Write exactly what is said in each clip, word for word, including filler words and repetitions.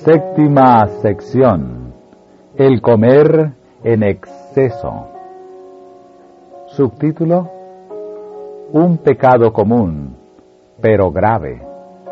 Séptima sección. El comer en exceso. Subtítulo: Un pecado común, pero grave.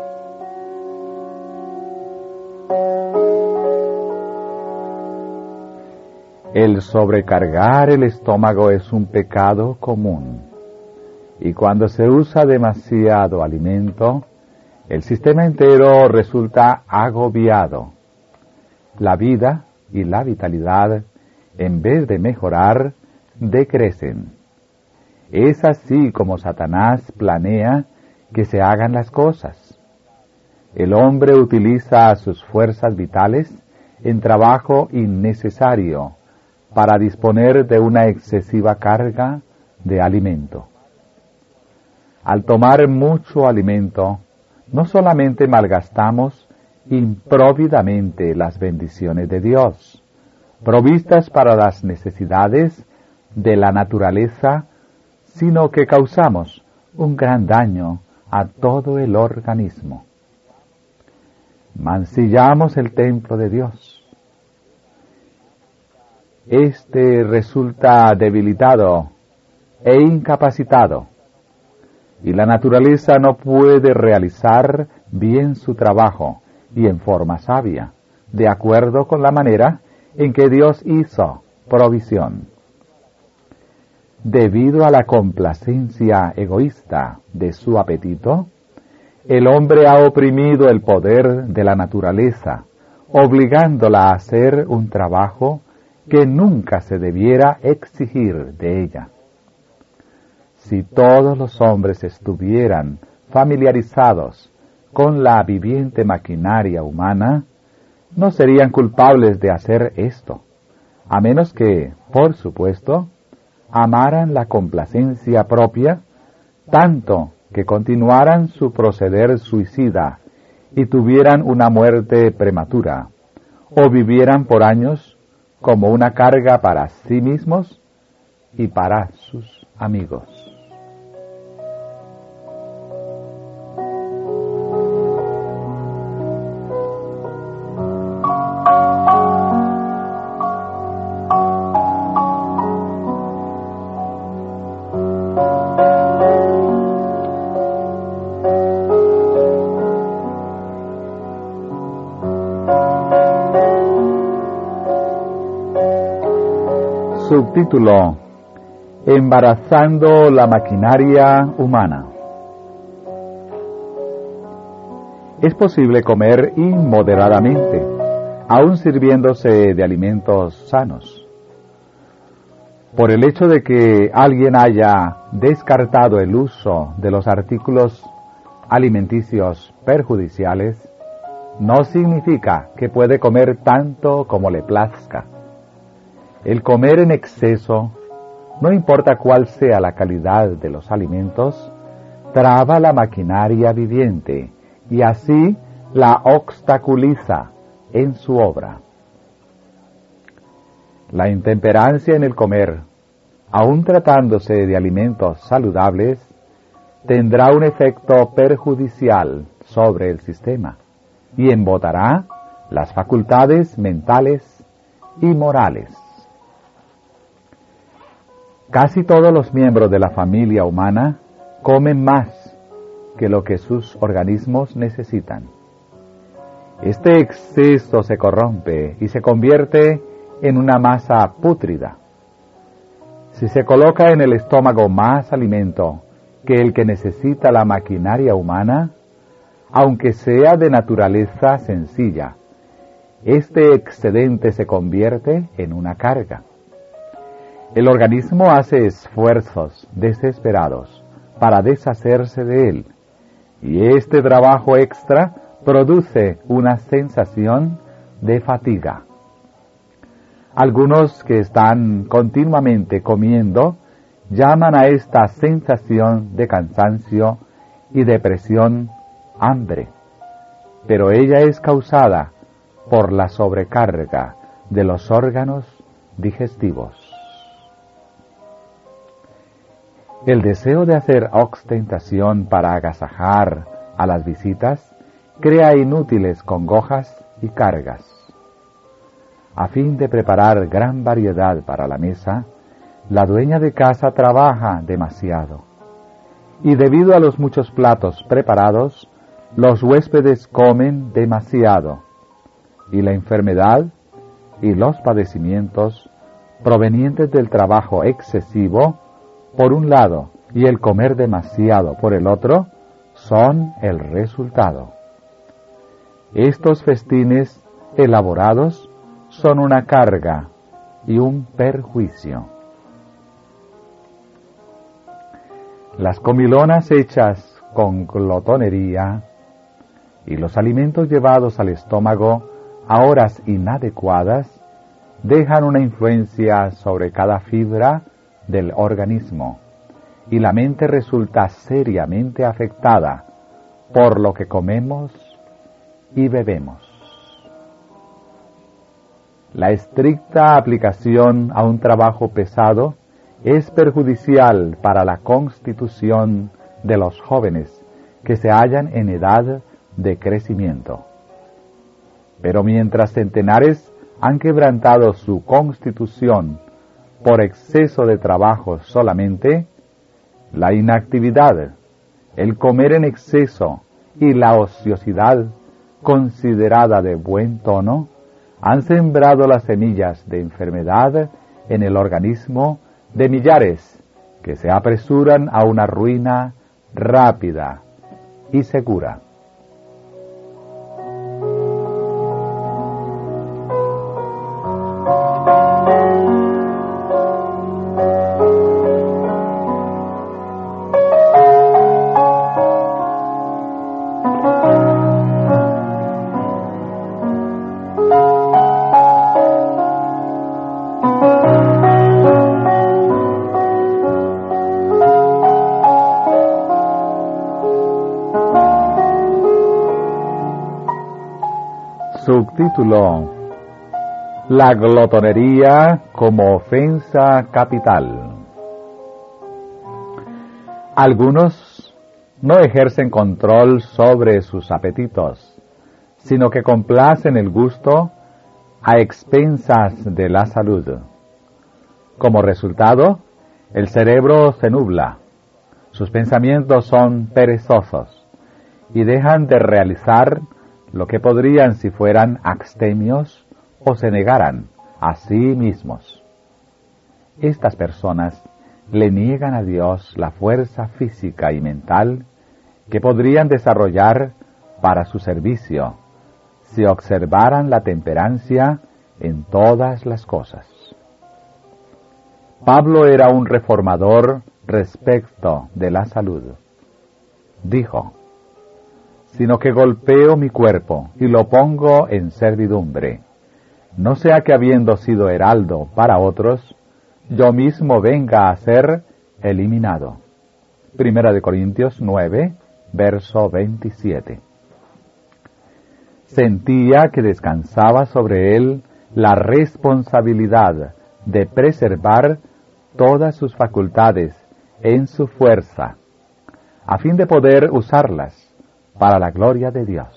El sobrecargar el estómago es un pecado común, y cuando se usa demasiado alimento, el sistema entero resulta agobiado. La vida y la vitalidad, en vez de mejorar, decrecen. Es así como Satanás planea que se hagan las cosas. El hombre utiliza sus fuerzas vitales en trabajo innecesario para disponer de una excesiva carga de alimento. Al tomar mucho alimento, no solamente malgastamos impróvidamente las bendiciones de Dios, provistas para las necesidades de la naturaleza, sino que causamos un gran daño a todo el organismo. Mancillamos el templo de Dios. Este resulta debilitado e incapacitado, y la naturaleza no puede realizar bien su trabajo y en forma sabia, de acuerdo con la manera en que Dios hizo provisión. Debido a la complacencia egoísta de su apetito, el hombre ha oprimido el poder de la naturaleza, obligándola a hacer un trabajo que nunca se debiera exigir de ella. Si todos los hombres estuvieran familiarizados con la viviente maquinaria humana, no serían culpables de hacer esto, a menos que, por supuesto, amaran la complacencia propia, tanto que continuaran su proceder suicida y tuvieran una muerte prematura, o vivieran por años como una carga para sí mismos y para sus amigos. Subtítulo: Embarazando la maquinaria humana. Es posible comer inmoderadamente, aun sirviéndose de alimentos sanos. Por el hecho de que alguien haya descartado el uso de los artículos alimenticios perjudiciales, no significa que puede comer tanto como le plazca. El comer en exceso, no importa cuál sea la calidad de los alimentos, traba la maquinaria viviente y así la obstaculiza en su obra. La intemperancia en el comer, aun tratándose de alimentos saludables, tendrá un efecto perjudicial sobre el sistema y embotará las facultades mentales y morales. Casi todos los miembros de la familia humana comen más que lo que sus organismos necesitan. Este exceso se corrompe y se convierte en una masa pútrida. Si se coloca en el estómago más alimento que el que necesita la maquinaria humana, aunque sea de naturaleza sencilla, este excedente se convierte en una carga. El organismo hace esfuerzos desesperados para deshacerse de él, y este trabajo extra produce una sensación de fatiga. Algunos que están continuamente comiendo llaman a esta sensación de cansancio y depresión hambre, pero ella es causada por la sobrecarga de los órganos digestivos. El deseo de hacer ostentación para agasajar a las visitas crea inútiles congojas y cargas. A fin de preparar gran variedad para la mesa, la dueña de casa trabaja demasiado. Y debido a los muchos platos preparados, los huéspedes comen demasiado. Y la enfermedad y los padecimientos provenientes del trabajo excesivo, por un lado, y el comer demasiado por el otro, son el resultado. Estos festines elaborados son una carga y un perjuicio. Las comilonas hechas con glotonería y los alimentos llevados al estómago a horas inadecuadas dejan una influencia sobre cada fibra del organismo y la mente resulta seriamente afectada por lo que comemos y bebemos. La estricta aplicación a un trabajo pesado es perjudicial para la constitución de los jóvenes que se hallan en edad de crecimiento. Pero mientras centenares han quebrantado su constitución por exceso de trabajo solamente, la inactividad, el comer en exceso y la ociosidad considerada de buen tono han sembrado las semillas de enfermedad en el organismo de millares que se apresuran a una ruina rápida y segura. Subtítulo: La glotonería como ofensa capital. Algunos no ejercen control sobre sus apetitos, sino que complacen el gusto a expensas de la salud. Como resultado, el cerebro se nubla, sus pensamientos son perezosos y dejan de realizar lo que podrían si fueran abstemios o se negaran a sí mismos. Estas personas le niegan a Dios la fuerza física y mental que podrían desarrollar para su servicio si observaran la temperancia en todas las cosas. Pablo era un reformador respecto de la salud. Dijo: sino que golpeo mi cuerpo y lo pongo en servidumbre, no sea que habiendo sido heraldo para otros, yo mismo venga a ser eliminado. Primera de Corintios nueve, verso veintisiete. Sentía que descansaba sobre él la responsabilidad de preservar todas sus facultades en su fuerza, a fin de poder usarlas para la gloria de Dios.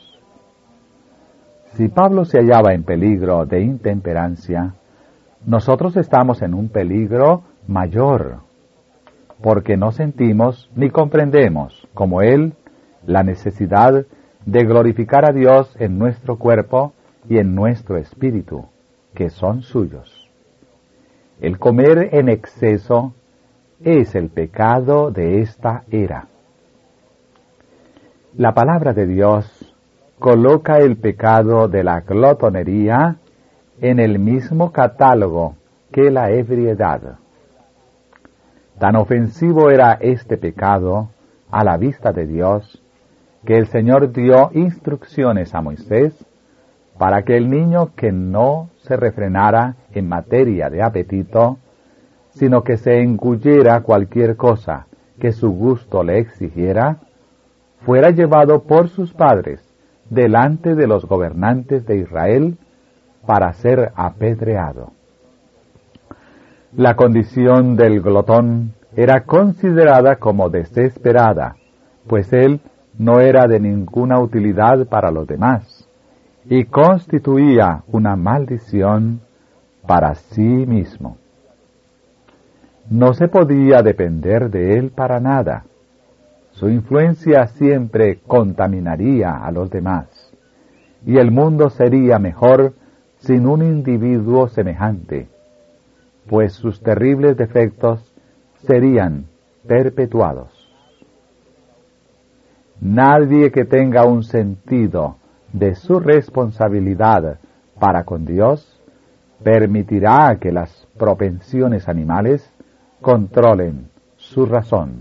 Si Pablo se hallaba en peligro de intemperancia, nosotros estamos en un peligro mayor, porque no sentimos ni comprendemos, como él, la necesidad de glorificar a Dios en nuestro cuerpo y en nuestro espíritu, que son suyos. El comer en exceso es el pecado de esta era. La palabra de Dios coloca el pecado de la glotonería en el mismo catálogo que la ebriedad. Tan ofensivo era este pecado a la vista de Dios, que el Señor dio instrucciones a Moisés para que el niño que no se refrenara en materia de apetito, sino que se engullera cualquier cosa que su gusto le exigiera, fuera llevado por sus padres delante de los gobernantes de Israel para ser apedreado. La condición del glotón era considerada como desesperada, pues él no era de ninguna utilidad para los demás, y constituía una maldición para sí mismo. No se podía depender de él para nada. Su influencia siempre contaminaría a los demás, y el mundo sería mejor sin un individuo semejante, pues sus terribles defectos serían perpetuados. Nadie que tenga un sentido de su responsabilidad para con Dios permitirá que las propensiones animales controlen su razón.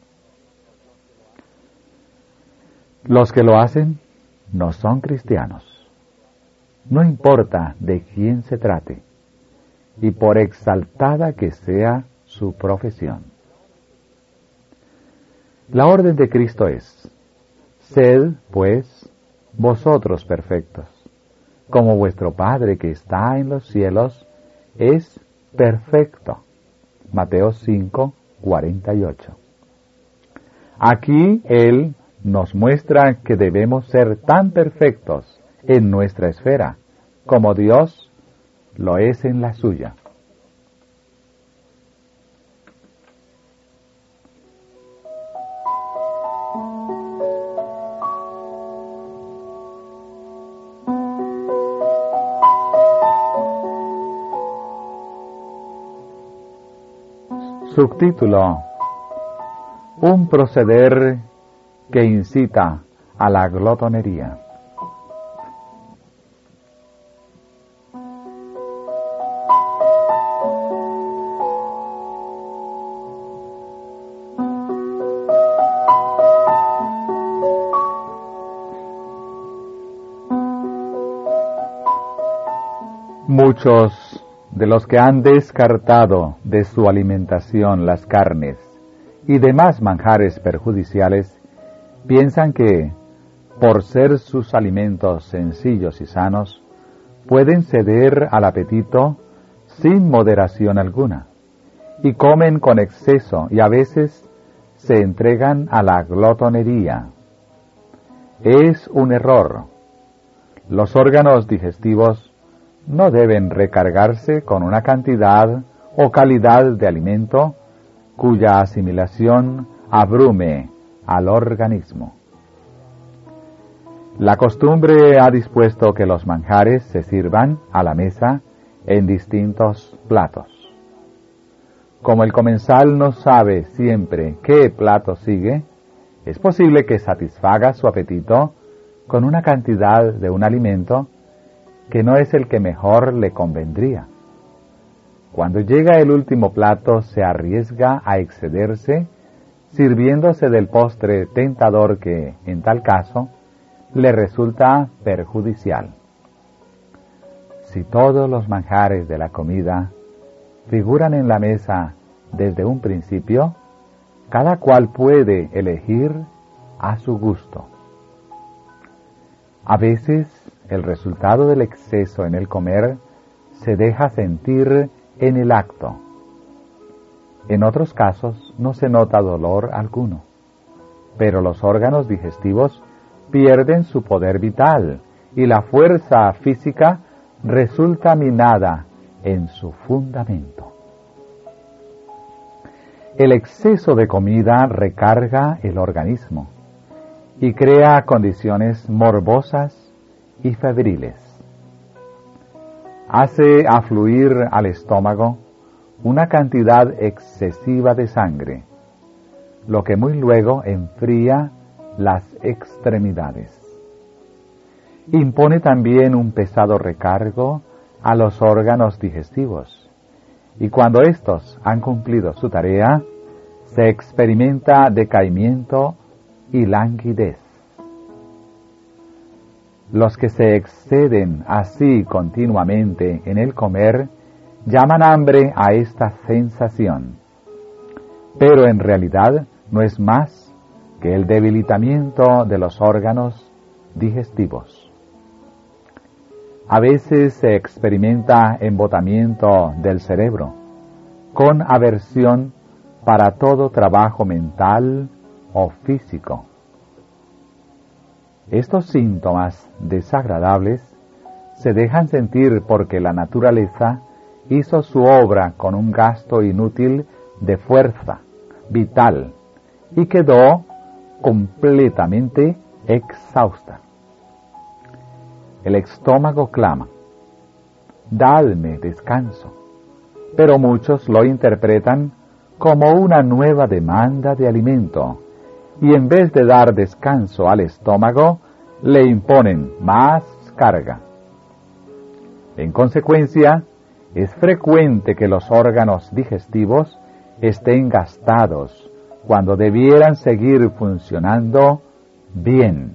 Los que lo hacen no son cristianos. No importa de quién se trate, y por exaltada que sea su profesión. La orden de Cristo es: sed, pues, vosotros perfectos, como vuestro Padre que está en los cielos es perfecto. Mateo cinco, cuarenta y ocho. Aquí Él nos muestra que debemos ser tan perfectos en nuestra esfera como Dios lo es en la suya. Subtítulo: un proceder que incita a la glotonería. Muchos de los que han descartado de su alimentación las carnes y demás manjares perjudiciales piensan que, por ser sus alimentos sencillos y sanos, pueden ceder al apetito sin moderación alguna, y comen con exceso y a veces se entregan a la glotonería. Es un error. Los órganos digestivos no deben recargarse con una cantidad o calidad de alimento cuya asimilación abrume al organismo. La costumbre ha dispuesto que los manjares se sirvan a la mesa en distintos platos. Como el comensal no sabe siempre qué plato sigue, es posible que satisfaga su apetito con una cantidad de un alimento que no es el que mejor le convendría. Cuando llega el último plato, se arriesga a excederse, sirviéndose del postre tentador que, en tal caso, le resulta perjudicial. Si todos los manjares de la comida figuran en la mesa desde un principio, cada cual puede elegir a su gusto. A veces, el resultado del exceso en el comer se deja sentir en el acto. En otros casos no se nota dolor alguno, pero los órganos digestivos pierden su poder vital y la fuerza física resulta minada en su fundamento. El exceso de comida recarga el organismo y crea condiciones morbosas y febriles. Hace afluir al estómago una cantidad excesiva de sangre, lo que muy luego enfría las extremidades. Impone también un pesado recargo a los órganos digestivos, y cuando éstos han cumplido su tarea, se experimenta decaimiento y languidez. Los que se exceden así continuamente en el comer llaman hambre a esta sensación, pero en realidad no es más que el debilitamiento de los órganos digestivos. A veces se experimenta embotamiento del cerebro, con aversión para todo trabajo mental o físico. Estos síntomas desagradables se dejan sentir porque la naturaleza hizo su obra con un gasto inútil de fuerza vital y quedó completamente exhausta. El estómago clama: dadme descanso, pero muchos lo interpretan como una nueva demanda de alimento, y en vez de dar descanso al estómago, le imponen más carga. En consecuencia, es frecuente que los órganos digestivos estén gastados cuando debieran seguir funcionando bien.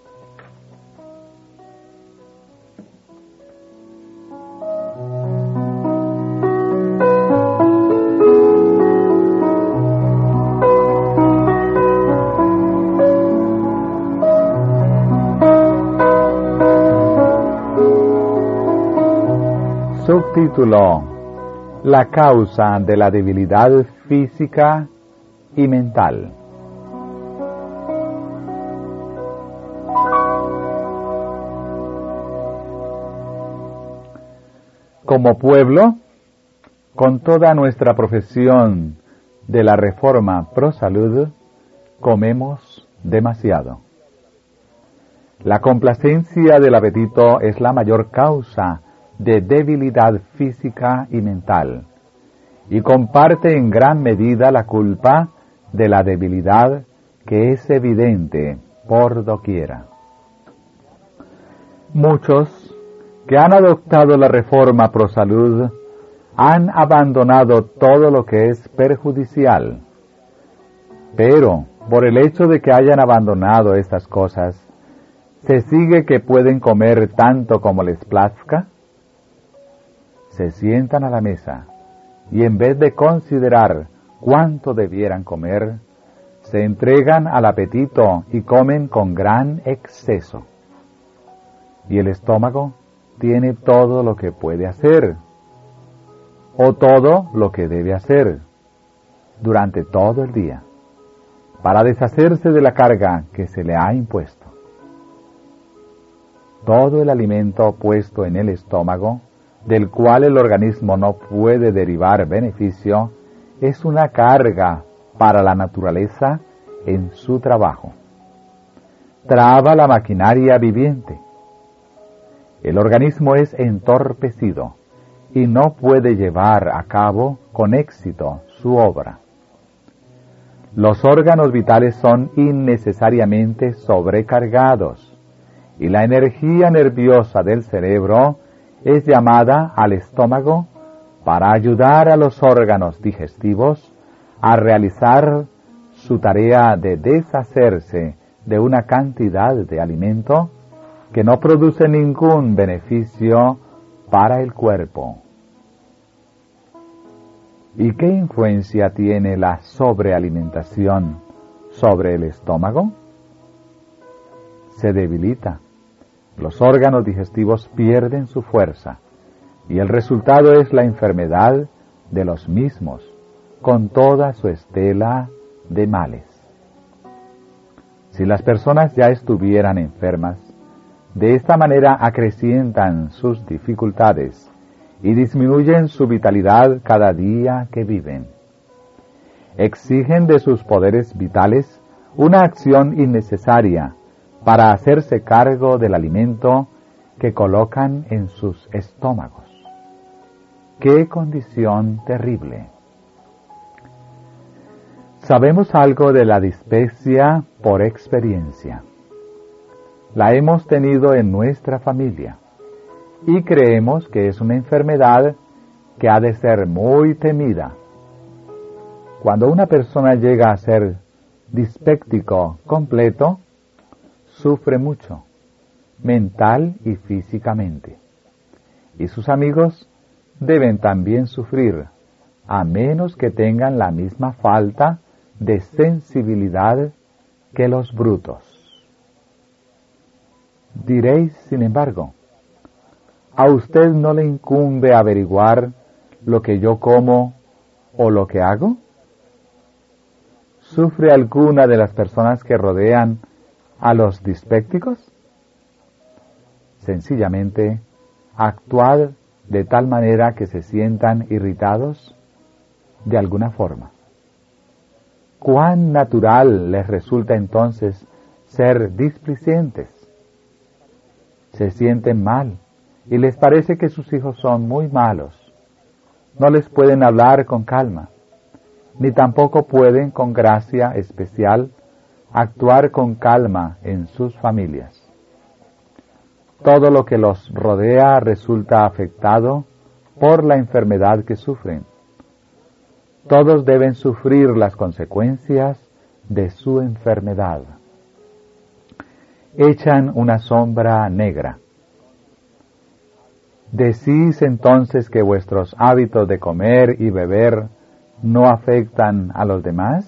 Subtítulo: La causa de la debilidad física y mental. Como pueblo, con toda nuestra profesión de la reforma pro salud, comemos demasiado. La complacencia del apetito es la mayor causa de debilidad física y mental, y comparte en gran medida la culpa de la debilidad que es evidente por doquiera. Muchos que han adoptado la reforma pro salud han abandonado todo lo que es perjudicial, pero por el hecho de que hayan abandonado estas cosas, ¿se sigue que pueden comer tanto como les plazca? Se sientan a la mesa y en vez de considerar cuánto debieran comer, se entregan al apetito y comen con gran exceso. Y el estómago tiene todo lo que puede hacer, o todo lo que debe hacer, durante todo el día, para deshacerse de la carga que se le ha impuesto. Todo el alimento puesto en el estómago, del cual el organismo no puede derivar beneficio, es una carga para la naturaleza en su trabajo. Traba la maquinaria viviente. El organismo es entorpecido y no puede llevar a cabo con éxito su obra. Los órganos vitales son innecesariamente sobrecargados y la energía nerviosa del cerebro es llamada al estómago para ayudar a los órganos digestivos a realizar su tarea de deshacerse de una cantidad de alimento que no produce ningún beneficio para el cuerpo. ¿Y qué influencia tiene la sobrealimentación sobre el estómago? Se debilita. Los órganos digestivos pierden su fuerza y el resultado es la enfermedad de los mismos, con toda su estela de males. Si las personas ya estuvieran enfermas, de esta manera acrecientan sus dificultades y disminuyen su vitalidad cada día que viven. Exigen de sus poderes vitales una acción innecesaria para hacerse cargo del alimento que colocan en sus estómagos. ¡Qué condición terrible! Sabemos algo de la dispepsia por experiencia. La hemos tenido en nuestra familia y creemos que es una enfermedad que ha de ser muy temida. Cuando una persona llega a ser dispéptico completo, sufre mucho, mental y físicamente. Y sus amigos deben también sufrir, a menos que tengan la misma falta de sensibilidad que los brutos. Diréis, sin embargo, ¿a usted no le incumbe averiguar lo que yo como o lo que hago? ¿Sufre alguna de las personas que rodean a los dispépticos? Sencillamente, actuad de tal manera que se sientan irritados de alguna forma. ¿Cuán natural les resulta entonces ser displicentes? Se sienten mal y les parece que sus hijos son muy malos. No les pueden hablar con calma, ni tampoco pueden con gracia especial actuar con calma en sus familias. Todo lo que los rodea resulta afectado por la enfermedad que sufren. Todos deben sufrir las consecuencias de su enfermedad. Echan una sombra negra. ¿Decís entonces que vuestros hábitos de comer y beber no afectan a los demás?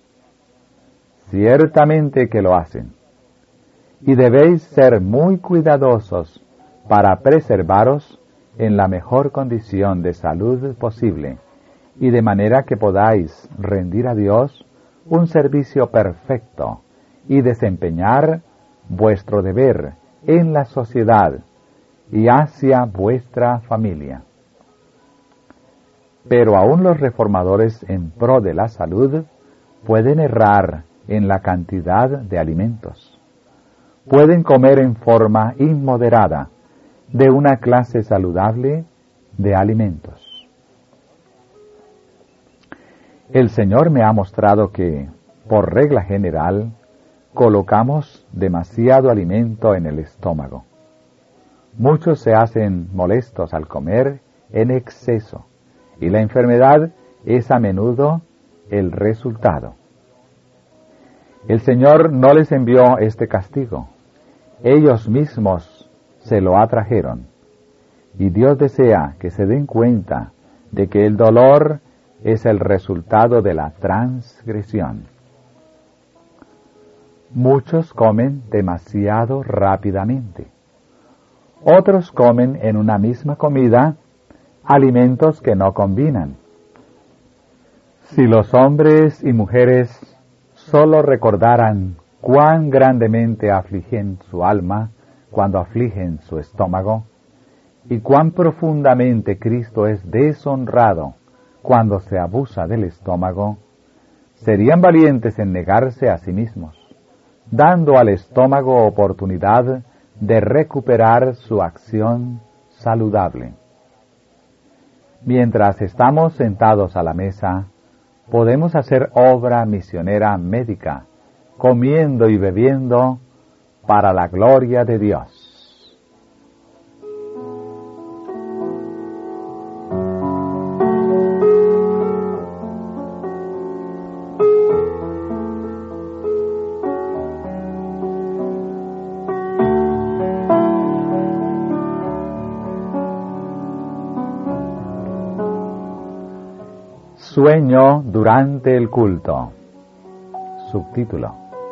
Ciertamente que lo hacen. Y debéis ser muy cuidadosos para preservaros en la mejor condición de salud posible, y de manera que podáis rendir a Dios un servicio perfecto y desempeñar vuestro deber en la sociedad y hacia vuestra familia. Pero aún los reformadores en pro de la salud pueden errar en la cantidad de alimentos. Pueden comer en forma inmoderada de una clase saludable de alimentos. El Señor me ha mostrado que, por regla general, colocamos demasiado alimento en el estómago. Muchos se hacen molestos al comer en exceso, y la enfermedad es a menudo el resultado. El Señor no les envió este castigo. Ellos mismos se lo atrajeron. Y Dios desea que se den cuenta de que el dolor es el resultado de la transgresión. Muchos comen demasiado rápidamente. Otros comen en una misma comida alimentos que no combinan. Si los hombres y mujeres solo recordaran cuán grandemente afligen su alma cuando afligen su estómago, y cuán profundamente Cristo es deshonrado cuando se abusa del estómago, serían valientes en negarse a sí mismos, dando al estómago oportunidad de recuperar su acción saludable. Mientras estamos sentados a la mesa, podemos hacer obra misionera médica, comiendo y bebiendo para la gloria de Dios. Sueño durante el culto. Subtítulo.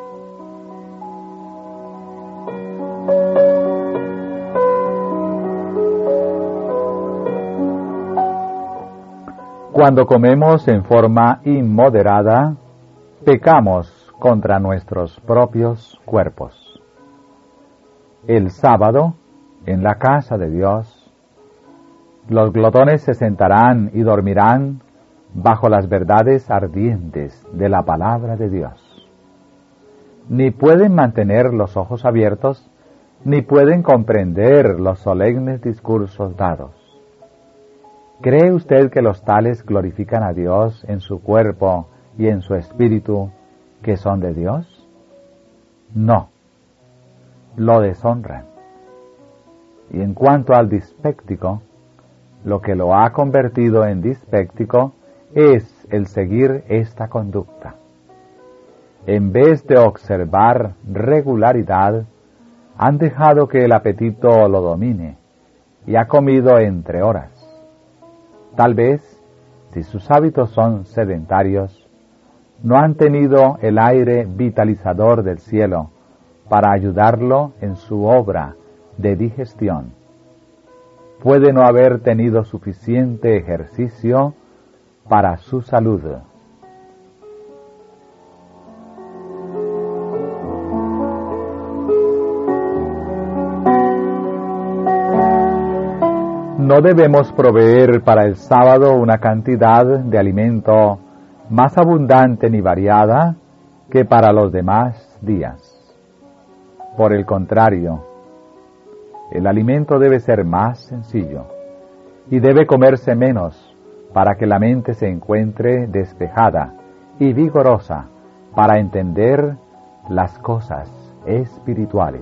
Cuando comemos en forma inmoderada, pecamos contra nuestros propios cuerpos. El sábado, en la casa de Dios, los glotones se sentarán y dormirán bajo las verdades ardientes de la palabra de Dios. Ni pueden mantener los ojos abiertos, ni pueden comprender los solemnes discursos dados. ¿Cree usted que los tales glorifican a Dios en su cuerpo y en su espíritu, que son de Dios? No, lo deshonran. Y en cuanto al dispéctico, lo que lo ha convertido en dispéctico es el seguir esta conducta. En vez de observar regularidad, han dejado que el apetito lo domine y ha comido entre horas. Tal vez, si sus hábitos son sedentarios, no han tenido el aire vitalizador del cielo para ayudarlo en su obra de digestión. Puede no haber tenido suficiente ejercicio para su salud. No debemos proveer para el sábado una cantidad de alimento más abundante ni variada que para los demás días. Por el contrario, el alimento debe ser más sencillo y debe comerse menos para que la mente se encuentre despejada y vigorosa para entender las cosas espirituales.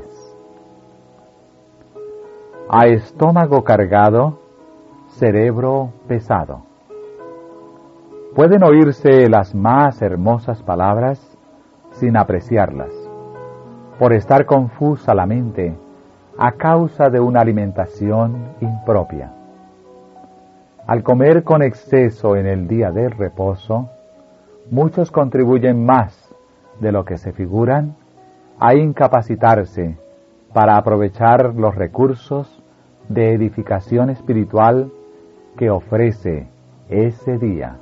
A estómago cargado, cerebro pesado. Pueden oírse las más hermosas palabras sin apreciarlas, por estar confusa la mente a causa de una alimentación impropia. Al comer con exceso en el día del reposo, muchos contribuyen más de lo que se figuran a incapacitarse para aprovechar los recursos de edificación espiritual que ofrece ese día.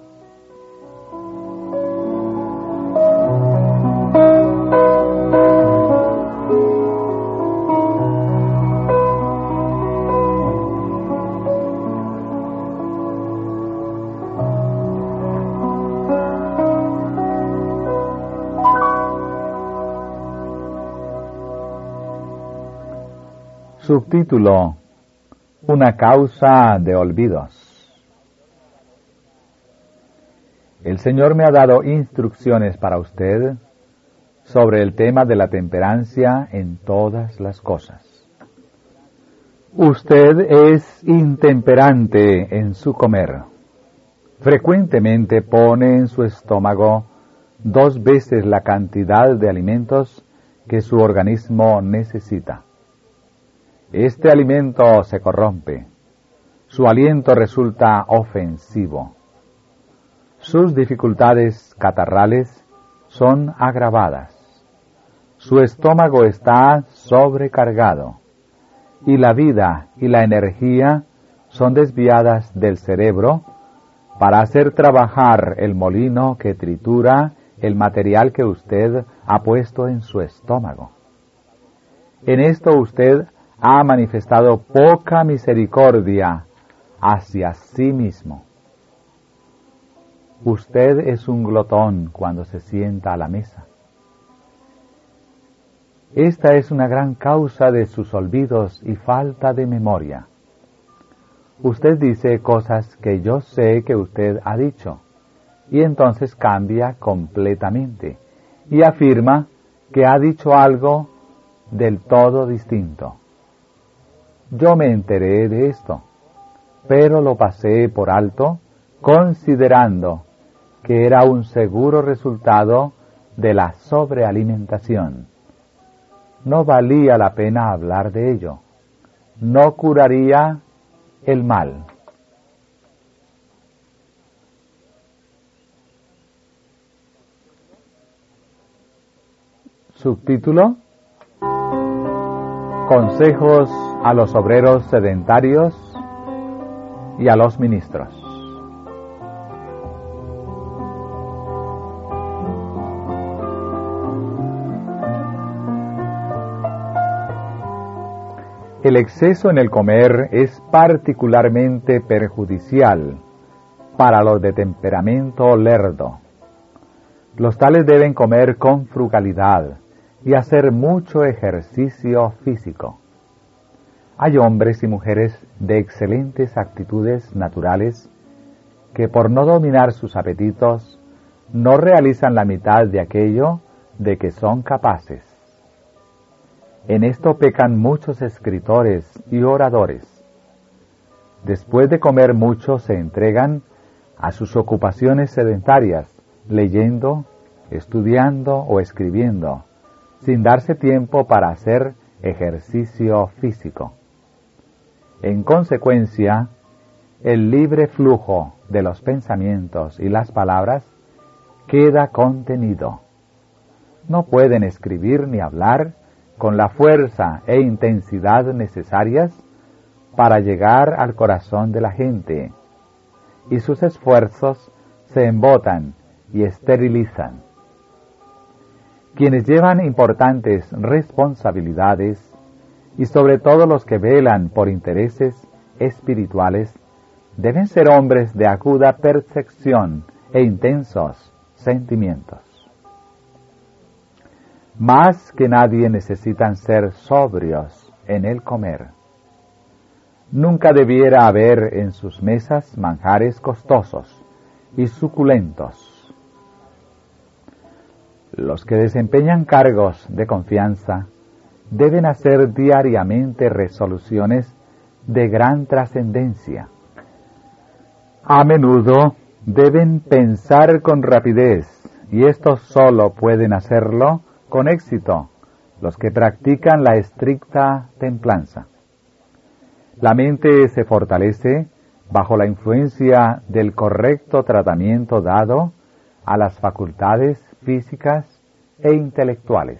Subtítulo: Una causa de olvidos. El Señor me ha dado instrucciones para usted sobre el tema de la temperancia en todas las cosas. Usted es intemperante en su comer. Frecuentemente pone en su estómago dos veces la cantidad de alimentos que su organismo necesita. Este alimento se corrompe, su aliento resulta ofensivo, sus dificultades catarrales son agravadas, su estómago está sobrecargado, y la vida y la energía son desviadas del cerebro para hacer trabajar el molino que tritura el material que usted ha puesto en su estómago. En esto usted ha manifestado poca misericordia hacia sí mismo. Usted es un glotón cuando se sienta a la mesa. Esta es una gran causa de sus olvidos y falta de memoria. Usted dice cosas que yo sé que usted ha dicho, y entonces cambia completamente, y afirma que ha dicho algo del todo distinto. Yo me enteré de esto, pero lo pasé por alto, considerando que era un seguro resultado de la sobrealimentación. No valía la pena hablar de ello. No curaría el mal. Subtítulo: Consejos a los obreros sedentarios y a los ministros. El exceso en el comer es particularmente perjudicial para los de temperamento lerdo. Los tales deben comer con frugalidad y hacer mucho ejercicio físico. Hay hombres y mujeres de excelentes actitudes naturales que por no dominar sus apetitos no realizan la mitad de aquello de que son capaces. En esto pecan muchos escritores y oradores. Después de comer mucho se entregan a sus ocupaciones sedentarias, leyendo, estudiando o escribiendo, sin darse tiempo para hacer ejercicio físico. En consecuencia, el libre flujo de los pensamientos y las palabras queda contenido. No pueden escribir ni hablar con la fuerza e intensidad necesarias para llegar al corazón de la gente, y sus esfuerzos se embotan y esterilizan. Quienes llevan importantes responsabilidades, y sobre todo los que velan por intereses espirituales deben ser hombres de aguda percepción e intensos sentimientos. Más que nadie necesitan ser sobrios en el comer. Nunca debiera haber en sus mesas manjares costosos y suculentos. Los que desempeñan cargos de confianza deben hacer diariamente resoluciones de gran trascendencia. A menudo deben pensar con rapidez, y esto solo pueden hacerlo con éxito los que practican la estricta templanza. La mente se fortalece bajo la influencia del correcto tratamiento dado a las facultades físicas e intelectuales.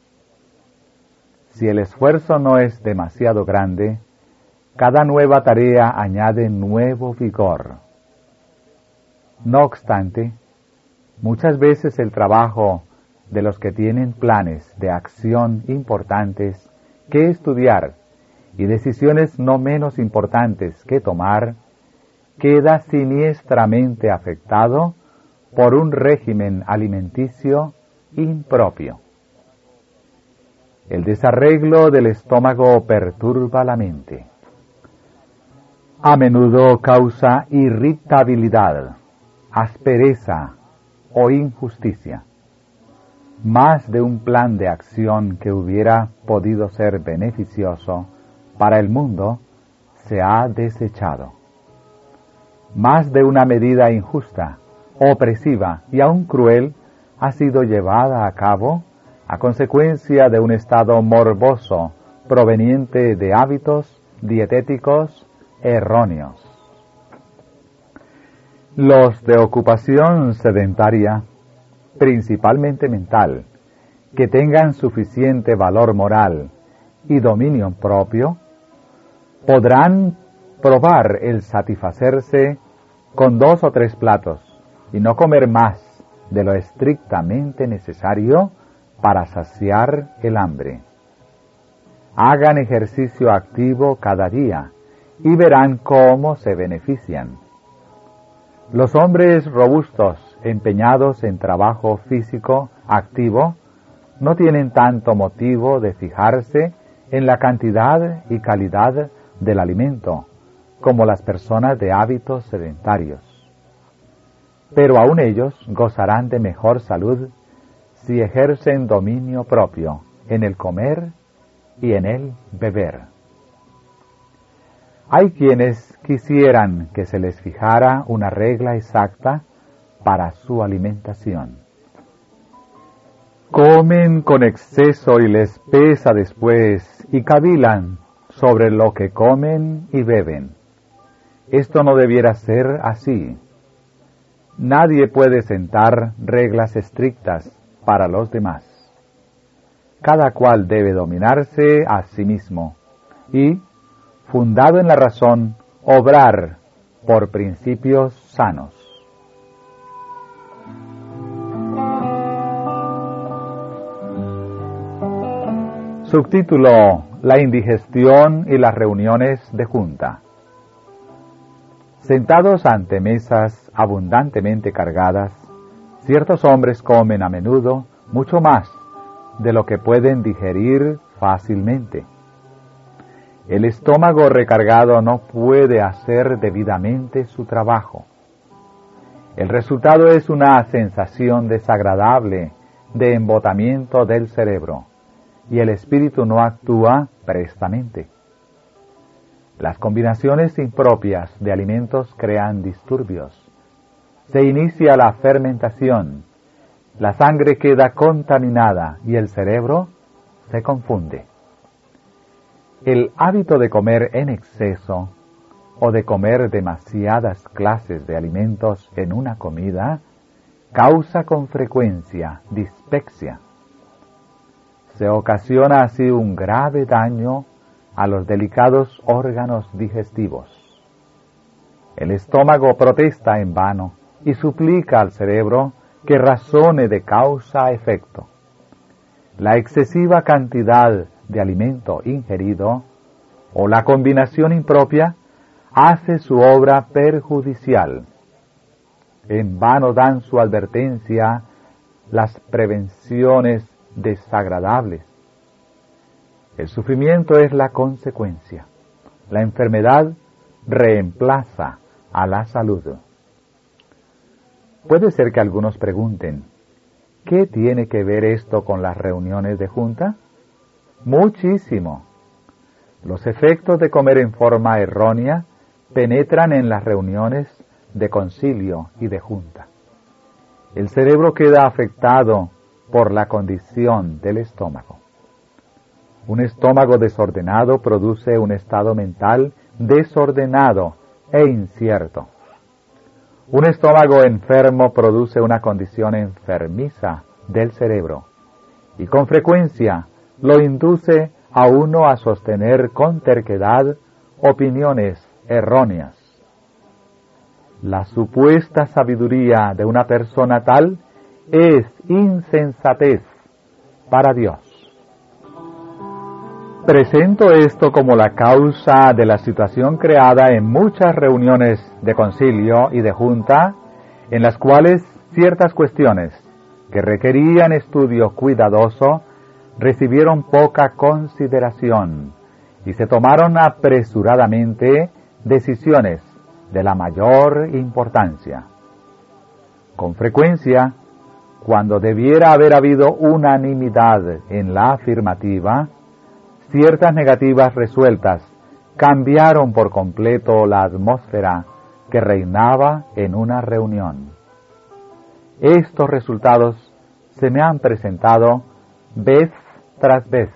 Si el esfuerzo no es demasiado grande, cada nueva tarea añade nuevo vigor. No obstante, muchas veces el trabajo de los que tienen planes de acción importantes que estudiar y decisiones no menos importantes que tomar, queda siniestramente afectado por un régimen alimenticio impropio. El desarreglo del estómago perturba la mente. A menudo causa irritabilidad, aspereza o injusticia. Más de un plan de acción que hubiera podido ser beneficioso para el mundo se ha desechado. Más de una medida injusta, opresiva y aún cruel ha sido llevada a cabo a consecuencia de un estado morboso proveniente de hábitos dietéticos erróneos. Los de ocupación sedentaria, principalmente mental, que tengan suficiente valor moral y dominio propio, podrán probar el satisfacerse con dos o tres platos y no comer más de lo estrictamente necesario para saciar el hambre. Hagan ejercicio activo cada día y verán cómo se benefician. Los hombres robustos, empeñados en trabajo físico activo, no tienen tanto motivo de fijarse en la cantidad y calidad del alimento como las personas de hábitos sedentarios. Pero aún ellos gozarán de mejor salud si ejercen dominio propio en el comer y en el beber. Hay quienes quisieran que se les fijara una regla exacta para su alimentación. Comen con exceso y les pesa después y cavilan sobre lo que comen y beben. Esto no debiera ser así. Nadie puede sentar reglas estrictas para los demás. Cada cual debe dominarse a sí mismo y, fundado en la razón, obrar por principios sanos. Subtítulo: La indigestión y las reuniones de junta. Sentados ante mesas abundantemente cargadas, ciertos hombres comen a menudo mucho más de lo que pueden digerir fácilmente. El estómago recargado no puede hacer debidamente su trabajo. El resultado es una sensación desagradable de embotamiento del cerebro, y el espíritu no actúa prestamente. Las combinaciones impropias de alimentos crean disturbios. Se inicia la fermentación, la sangre queda contaminada y el cerebro se confunde. El hábito de comer en exceso o de comer demasiadas clases de alimentos en una comida causa con frecuencia dispepsia. Se ocasiona así un grave daño a los delicados órganos digestivos. El estómago protesta en vano y suplica al cerebro que razone de causa a efecto. La excesiva cantidad de alimento ingerido o la combinación impropia hace su obra perjudicial. En vano dan su advertencia las prevenciones desagradables. El sufrimiento es la consecuencia. La enfermedad reemplaza a la salud. Puede ser que algunos pregunten, ¿qué tiene que ver esto con las reuniones de junta? Muchísimo. Los efectos de comer en forma errónea penetran en las reuniones de concilio y de junta. El cerebro queda afectado por la condición del estómago. Un estómago desordenado produce un estado mental desordenado e incierto. Un estómago enfermo produce una condición enfermiza del cerebro y con frecuencia lo induce a uno a sostener con terquedad opiniones erróneas. La supuesta sabiduría de una persona tal es insensatez para Dios. Presento esto como la causa de la situación creada en muchas reuniones de concilio y de junta, en las cuales ciertas cuestiones que requerían estudio cuidadoso recibieron poca consideración y se tomaron apresuradamente decisiones de la mayor importancia. Con frecuencia, cuando debiera haber habido unanimidad en la afirmativa, ciertas negativas resueltas cambiaron por completo la atmósfera que reinaba en una reunión. Estos resultados se me han presentado vez tras vez.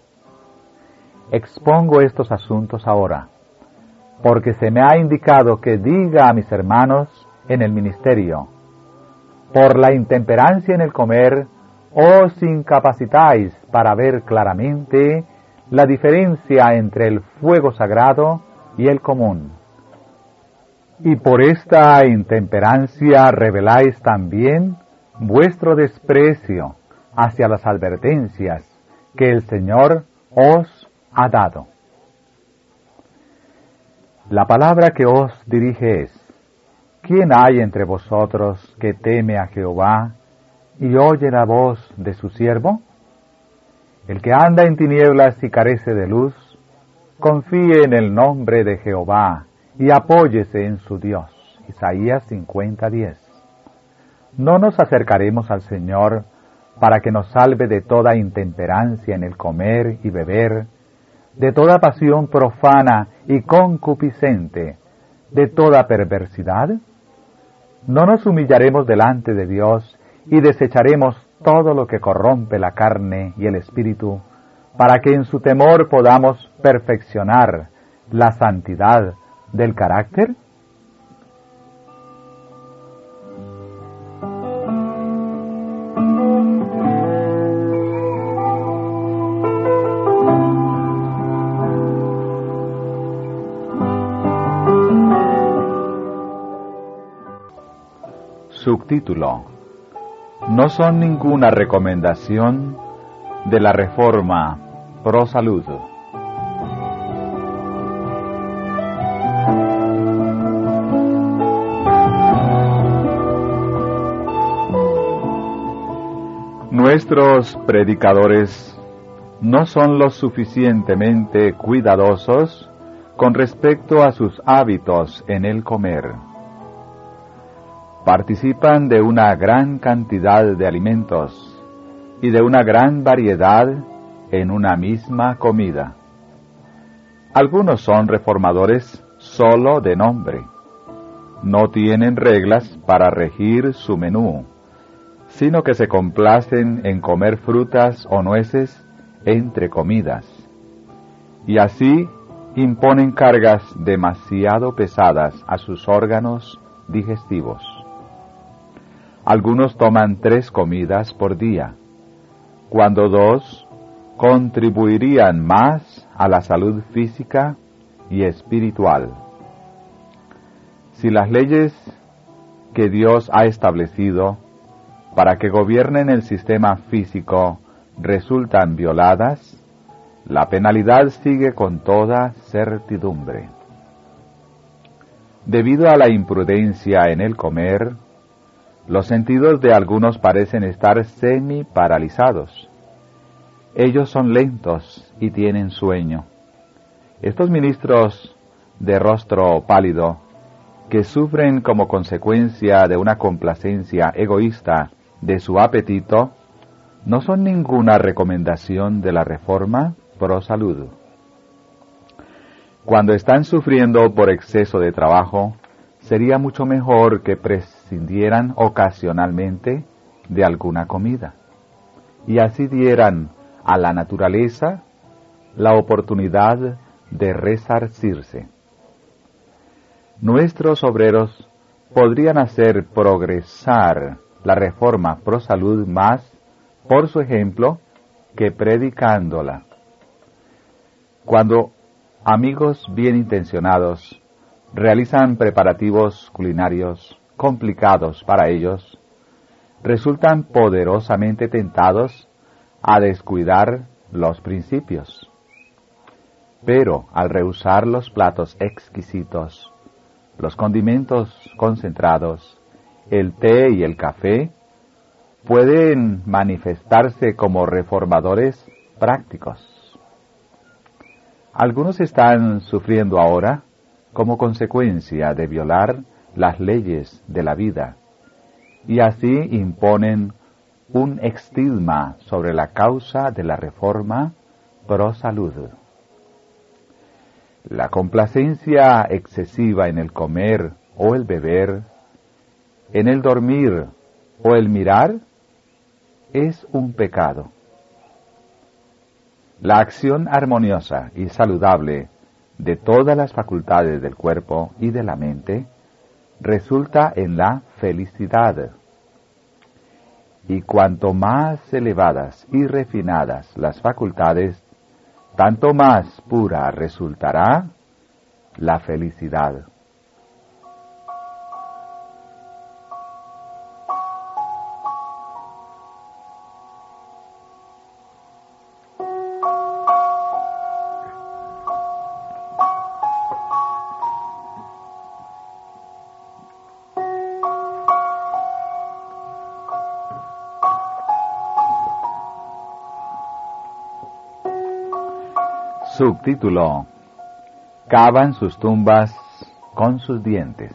Expongo estos asuntos ahora, porque se me ha indicado que diga a mis hermanos en el ministerio, por la intemperancia en el comer, os incapacitáis para ver claramente la diferencia entre el fuego sagrado y el común. Y por esta intemperancia reveláis también vuestro desprecio hacia las advertencias que el Señor os ha dado. La palabra que os dirige es, ¿quién hay entre vosotros que teme a Jehová y oye la voz de su siervo? El que anda en tinieblas y carece de luz, confíe en el nombre de Jehová y apóyese en su Dios. Isaías cincuenta diez. No nos acercaremos al Señor para que nos salve de toda intemperancia en el comer y beber, de toda pasión profana y concupiscente, de toda perversidad. No nos humillaremos delante de Dios y desecharemos todo lo que corrompe la carne y el espíritu, para que en su temor podamos perfeccionar la santidad del carácter. Subtítulo: no son ninguna recomendación de la reforma pro salud. Nuestros predicadores no son lo suficientemente cuidadosos con respecto a sus hábitos en el comer. Participan de una gran cantidad de alimentos y de una gran variedad en una misma comida. Algunos son reformadores solo de nombre. No tienen reglas para regir su menú, sino que se complacen en comer frutas o nueces entre comidas, y así imponen cargas demasiado pesadas a sus órganos digestivos. Algunos toman tres comidas por día, cuando dos contribuirían más a la salud física y espiritual. Si las leyes que Dios ha establecido para que gobiernen el sistema físico resultan violadas, la penalidad sigue con toda certidumbre. Debido a la imprudencia en el comer, los sentidos de algunos parecen estar semi-paralizados. Ellos son lentos y tienen sueño. Estos ministros de rostro pálido, que sufren como consecuencia de una complacencia egoísta de su apetito, no son ninguna recomendación de la reforma pro salud. Cuando están sufriendo por exceso de trabajo, sería mucho mejor que prescindieran ocasionalmente de alguna comida, y así dieran a la naturaleza la oportunidad de resarcirse. Nuestros obreros podrían hacer progresar la reforma pro salud más por su ejemplo que predicándola. Cuando amigos bien intencionados realizan preparativos culinarios complicados para ellos, resultan poderosamente tentados a descuidar los principios. Pero al rehusar los platos exquisitos, los condimentos concentrados, el té y el café, pueden manifestarse como reformadores prácticos. Algunos están sufriendo ahora como consecuencia de violar las leyes de la vida, y así imponen un estigma sobre la causa de la reforma pro salud. La complacencia excesiva en el comer o el beber, en el dormir o el mirar, es un pecado. La acción armoniosa y saludable de todas las facultades del cuerpo y de la mente resulta en la felicidad. Y cuanto más elevadas y refinadas las facultades, tanto más pura resultará la felicidad. Subtítulo: Cavan sus tumbas con sus dientes.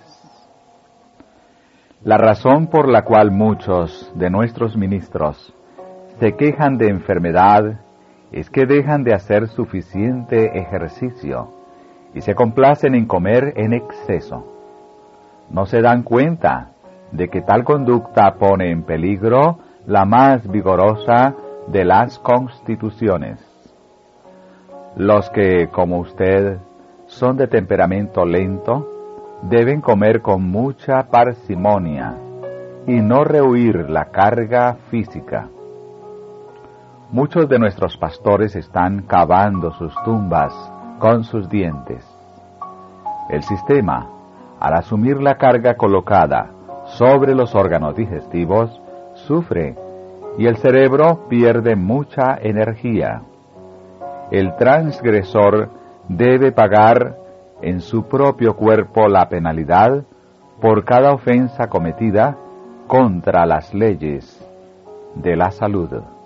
La razón por la cual muchos de nuestros ministros se quejan de enfermedad es que dejan de hacer suficiente ejercicio y se complacen en comer en exceso. No se dan cuenta de que tal conducta pone en peligro la más vigorosa de las constituciones. Los que, como usted, son de temperamento lento, deben comer con mucha parsimonia y no rehuir la carga física. Muchos de nuestros pastores están cavando sus tumbas con sus dientes. El sistema, al asumir la carga colocada sobre los órganos digestivos, sufre y el cerebro pierde mucha energía. El transgresor debe pagar en su propio cuerpo la penalidad por cada ofensa cometida contra las leyes de la salud.